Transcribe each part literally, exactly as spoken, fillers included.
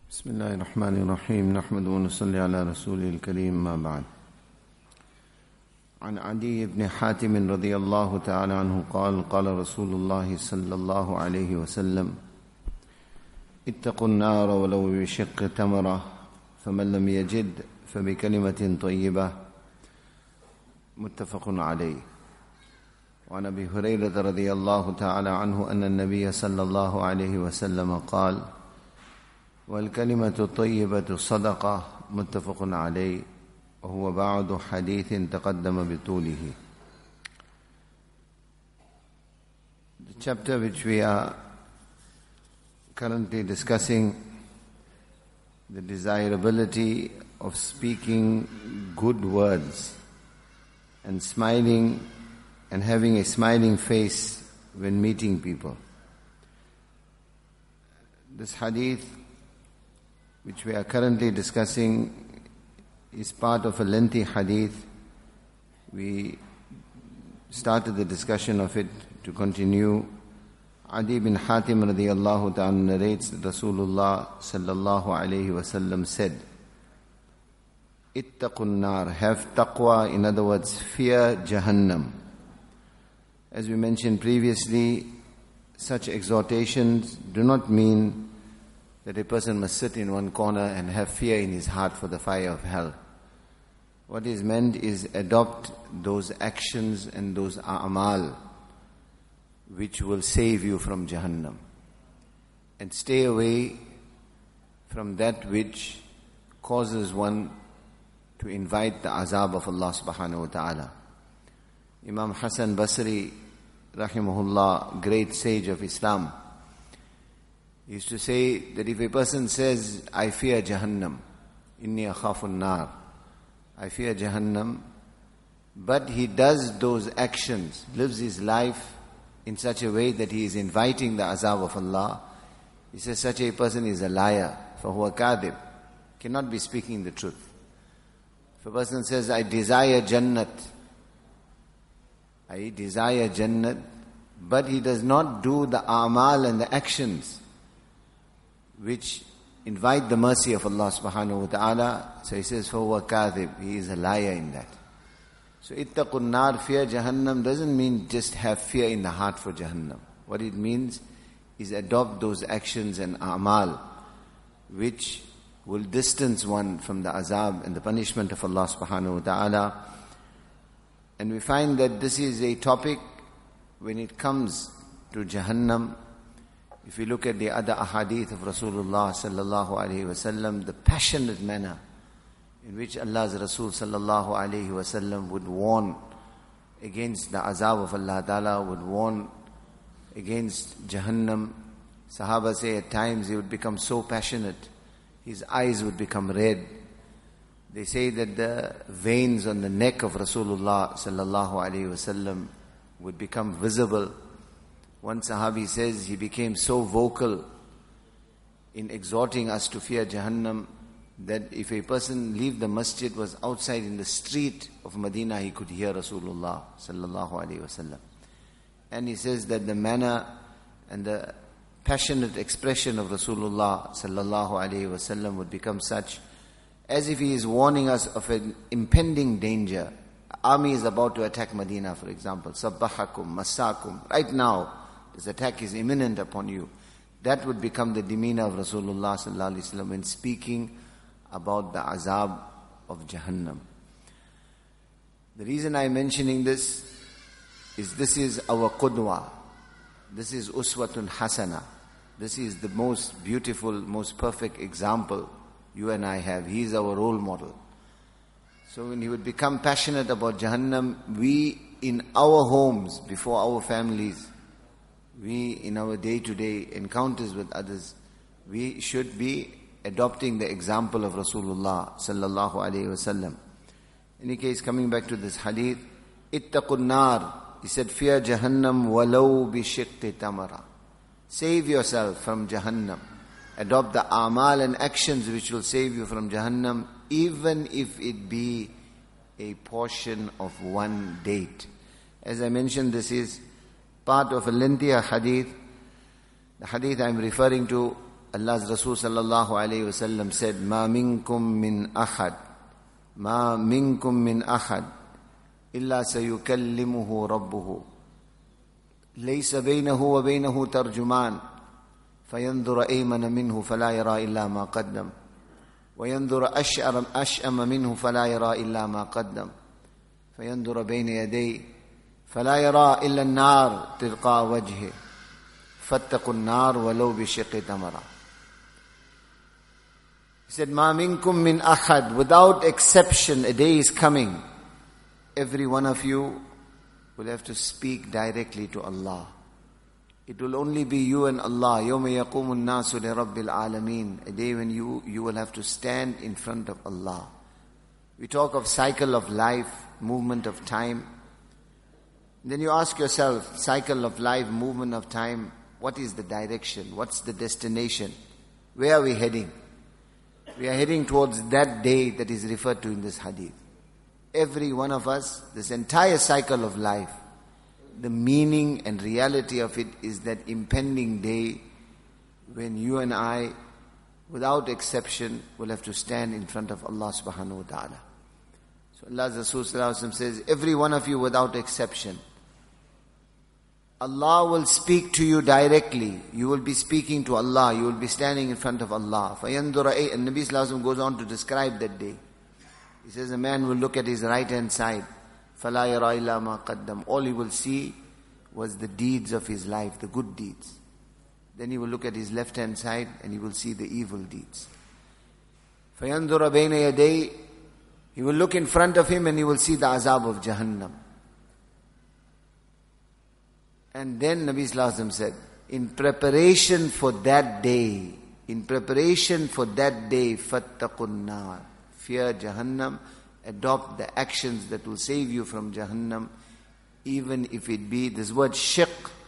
بسم الله الرحمن الرحيم نحمد ونصلي على رسوله الكريم ما بعد. عن عدي بن حاتم رضي الله تعالى عنه قال قال رسول الله صلى الله عليه وسلم اتقوا النار ولو بشق تمرة فمن لم يجد فبكلمة طيبة متفق عليه. وعن أبي هريرة رضي الله تعالى عنه أن النبي صلى الله عليه وسلم قال والكلمة الطيبة صدقة متفق عليه وهو بعض حديث تقدم بطوله. The chapter which we are currently discussing, the desirability of speaking good words and smiling and having a smiling face when meeting people. This hadith which we are currently discussing is part of a lengthy hadith. We started the discussion of it to continue. Adi bin Hatim radiyallahu ta'ala narrates that Rasulullah sallallahu alayhi wa sallam said, Ittaqun nar, have taqwa, in other words, fear Jahannam. As we mentioned previously, such exhortations do not mean that a person must sit in one corner and have fear in his heart for the fire of hell. What is meant is adopt those actions and those a'mal which will save you from Jahannam. And stay away from that which causes one to invite the azab of Allah subhanahu wa ta'ala. Imam Hassan Basri, rahimahullah, great sage of Islam, used to say that if a person says, I fear Jahannam, inni akhafun nar, I fear Jahannam, but he does those actions, lives his life in such a way that he is inviting the azab of Allah, he says such a person is a liar, fahuwa kadhib, cannot be speaking the truth. If a person says, I desire Jannat, I desire Jannat, but he does not do the a'mal and the actions which invite the mercy of Allah subhanahu wa ta'ala, so he says, فَهُوَ كَاذِب, he is a liar in that. So ittaqun nar, fear Jahannam, doesn't mean just have fear in the heart for Jahannam. What it means is adopt those actions and a'mal which will distance one from the azab and the punishment of Allah subhanahu wa ta'ala. And we find that this is a topic when it comes to Jahannam. If you look at the other ahadith of Rasulullah sallallahu alaihi wasallam, the passionate manner in which Allah's Rasul sallallahu alaihi wasallam would warn against the azab of Allah Ta'ala, would warn against Jahannam. Sahaba say at times he would become so passionate, his eyes would become red. They say that the veins on the neck of Rasulullah sallallahu alaihi wasallam would become visible. One Sahabi says he became so vocal in exhorting us to fear Jahannam that if a person leave the masjid, was outside in the street of Medina, he could hear Rasulullah sallallahu alaihi wasallam. And he says that the manner and the passionate expression of Rasulullah sallallahu alaihi wasallam would become such as if he is warning us of an impending danger. Army is about to attack Medina, for example. Sabbahakum, masakum. Right now, this attack is imminent upon you. That would become the demeanor of Rasulullah sallallahu alaihi wasallam when speaking about the azab of Jahannam. The reason I am mentioning this is this is our qudwa. This is uswatun hasana. This is the most beautiful, most perfect example you and I have. He is our role model. So when he would become passionate about Jahannam, we in our homes, before our families, we in our day-to-day encounters with others, we should be adopting the example of Rasulullah sallallahu alaihi wasallam. In any case, coming back to this hadith, ittaqun nar, he said, fear Jahannam walau bi shiqqi tamara. Save yourself from Jahannam. Adopt the a'mal and actions which will save you from Jahannam, even if it be a portion of one date. As I mentioned, this is part of a lengthier hadith. The hadith I'm referring to Allah's Rasul sallallahu alayhi wa sallam said, Ma minkum min ahad, Ma minkum min ahad, illa sayukallimuhu rabbuhu. Laysa baynahu wa baynahu tarjuman. فينظر أيمن منه فلا يرى إلا ما قدم وينظر أشأم أشأم منه فلا يرى إلا ما قدم فينظر بين يديه فلا يرى إلا النار تلقاء وجهه فاتقوا النار ولو بشق تمرة. He said, ما منكم من أحد, without exception, a day is coming. Every one of you will have to speak directly to Allah. It will only be you and Allah. يَوْمَ يَقُومُ النَّاسُ لِرَبِّ الْعَالَمِينَ. A day when you, you will have to stand in front of Allah. We talk of cycle of life, movement of time. Then you ask yourself, cycle of life, movement of time, what is the direction? What's the destination? Where are we heading? We are heading towards that day that is referred to in this hadith. Every one of us, this entire cycle of life, the meaning and reality of it is that impending day when you and I, without exception, will have to stand in front of Allah subhanahu wa ta'ala. So Allah's Rasul sallallahu alayhi wa sallam says, every one of you without exception, Allah will speak to you directly. You will be speaking to Allah. You will be standing in front of Allah. فَيَنْظُرَ أَيْ And Nabi sallallahu alayhi wa sallam goes on to describe that day. He says, a man will look at his right hand side. فَلَا يَرَى إِلَّا مَا قَدَّمْ All he will see was the deeds of his life, the good deeds. Then he will look at his left hand side and he will see the evil deeds. فَيَنْظُرَ بَيْنَ يَدَيْهِ He will look in front of him and he will see the azab of Jahannam. And then Nabi Sallallahu Alaihi Wasallam said, in preparation for that day, in preparation for that day, فَاتَّقُوا النَّارِ Fear Jahannam. Adopt the actions that will save you from Jahannam, even if it be this word shiq.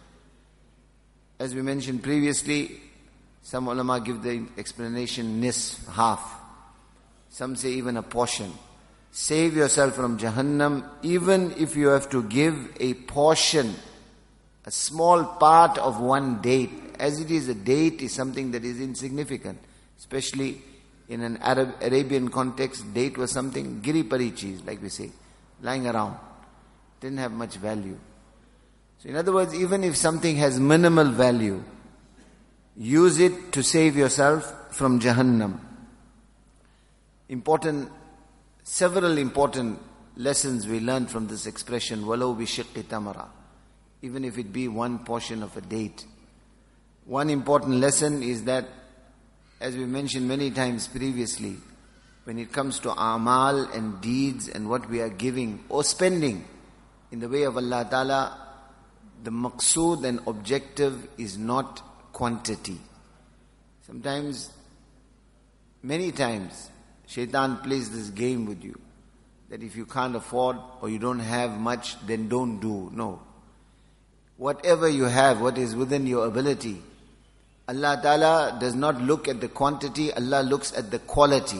As we mentioned previously, some ulama give the explanation nisf, half. Some say even a portion. Save yourself from Jahannam, even if you have to give a portion, a small part of one date. As it is, a date is something that is insignificant, especially in an Arab, Arabian context. Date was something, giri pari cheese, like we say, lying around. Didn't have much value. So in other words, even if something has minimal value, use it to save yourself from Jahannam. Important, several important lessons we learned from this expression, walau bi shiqqi tamara. Even if it be one portion of a date. One important lesson is that, as we mentioned many times previously, when it comes to amal and deeds and what we are giving or spending in the way of Allah Ta'ala, the maqsood and objective is not quantity. Sometimes, many times, Shaitan plays this game with you, that if you can't afford or you don't have much, then don't do. No. Whatever you have, what is within your ability, Allah Ta'ala does not look at the quantity, Allah looks at the quality.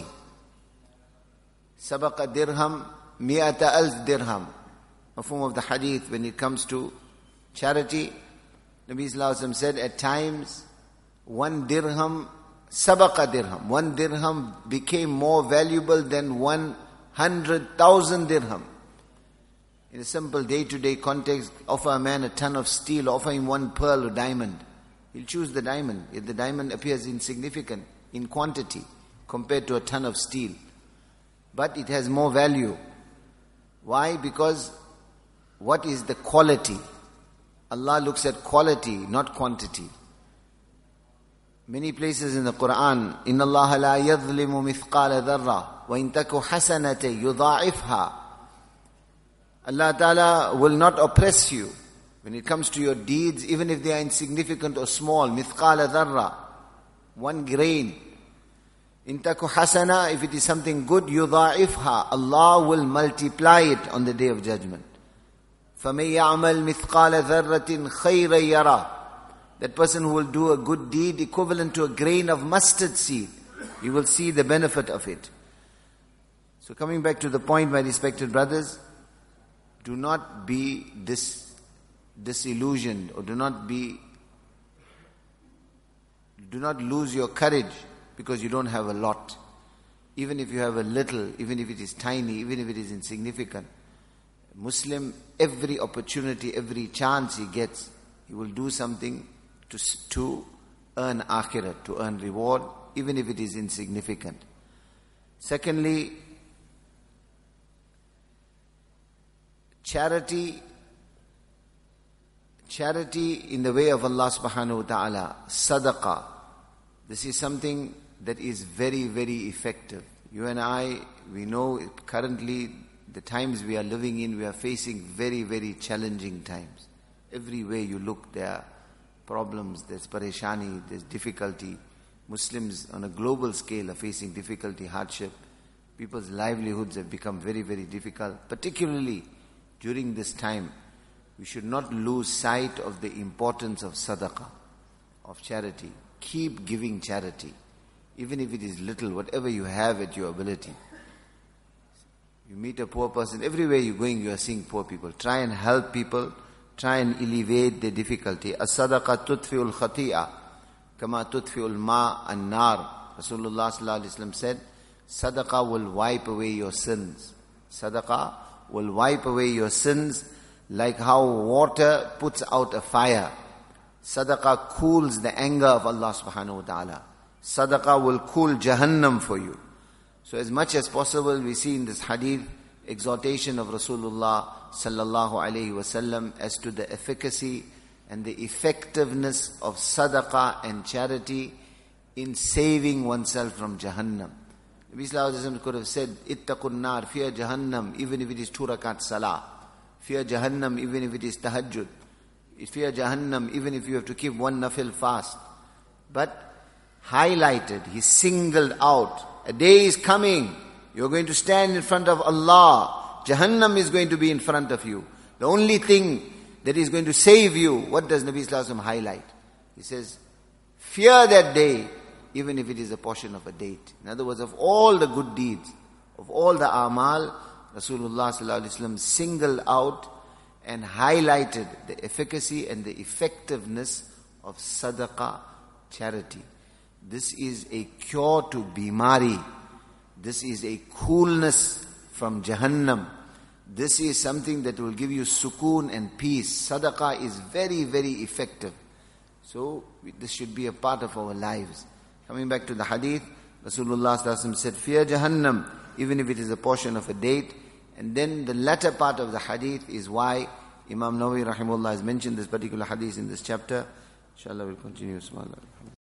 Sabaqa dirham, mi'ata alf dirham. A form of the hadith when it comes to charity. Nabi Sallallahu Alaihi Wasallam said, at times, one dirham, sabaqa dirham. One dirham became more valuable than one hundred thousand dirham. In a simple day-to-day context, offer a man a ton of steel, offer him one pearl or diamond. He'll choose the diamond. If the diamond appears insignificant in quantity compared to a ton of steel. But it has more value. Why? Because what is the quality? Allah looks at quality, not quantity. Many places in the Quran, إِنَّ اللَّهَ لَا يَظْلِمُ مِثْقَالَ ذَرَّةٍ وَإِن تَكُ حَسَنَةً يُضَاعِفْهَا. Allah Ta'ala will not oppress you when it comes to your deeds, even if they are insignificant or small. Mithqala dharra, one grain. In taku hasana, if it is something good, yudha'ifha, Allah will multiply it on the day of judgment. فَمَن يَعْمَلْ مِثْقَالَ ذَرَّةٍ خَيْرًا يَرَى. That person who will do a good deed equivalent to a grain of mustard seed, you will see the benefit of it. So coming back to the point, my respected brothers, do not be dis, disillusioned or do not be Do not lose your courage because you don't have a lot. Even if you have a little, even if it is tiny, even if it is insignificant. Muslim, every opportunity, every chance he gets, he will do something to, to earn akhirat, to earn reward, even if it is insignificant. Secondly, charity, charity in the way of Allah subhanahu wa ta'ala, sadaqah. This is something that is very, very effective. You and I, we know currently the times we are living in, we are facing very, very challenging times. Everywhere you look, there are problems, there's pareshani, there's difficulty. Muslims on a global scale are facing difficulty, hardship. People's livelihoods have become very, very difficult. Particularly during this time, we should not lose sight of the importance of sadaqah, of charity. Keep giving charity. Even if it is little, whatever you have at your ability. You meet a poor person, everywhere you're going you are seeing poor people. Try and help people, try and alleviate their difficulty. As-sadaqa tutfi'ul khati'a, kama tutfi'ul ma an-nar. Rasulullah sallallahu alaihi wasallam said, sadaqah will wipe away your sins. Sadaqah will wipe away your sins like how water puts out a fire. Sadaqah cools the anger of Allah subhanahu wa ta'ala. Sadaqah will cool Jahannam for you. So as much as possible, we see in this hadith exhortation of Rasulullah sallallahu alaihi wasallam as to the efficacy and the effectiveness of sadaqah and charity in saving oneself from Jahannam. Nabi sallallahu alaihi wasallam could have said, ittaqun nar, fear Jahannam, even if it is two rakat salah. Fear Jahannam, even if it is tahajjud. Fear Jahannam, even if you have to keep one nafil fast. But highlighted, he singled out, a day is coming, you're going to stand in front of Allah. Jahannam is going to be in front of you. The only thing that is going to save you, what does Nabi sallallahu alaihi wasallam highlight? He says, fear that day, even if it is a portion of a date. In other words, of all the good deeds, of all the amal, Rasulullah sallallahu alaihi wasallam singled out and highlighted the efficacy and the effectiveness of sadaqah, charity. This is a cure to bimari. This is a coolness from Jahannam. This is something that will give you sukoon and peace. Sadaqah is very, very effective. So this should be a part of our lives. Coming back to the hadith, Rasulullah sallallahu alaihi wasallam said, fear Jahannam, even if it is a portion of a date. And then the latter part of the hadith is why Imam Nawawi rahimahullah has mentioned this particular hadith in this chapter. Inshallah we'll continue. Subhanallah.